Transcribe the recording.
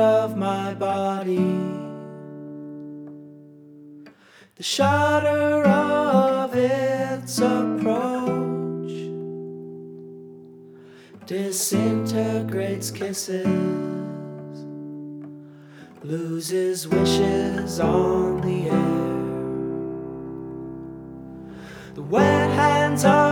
of my body. The shudder of its approach disintegrates kisses, loses wishes on the air. The wet hands of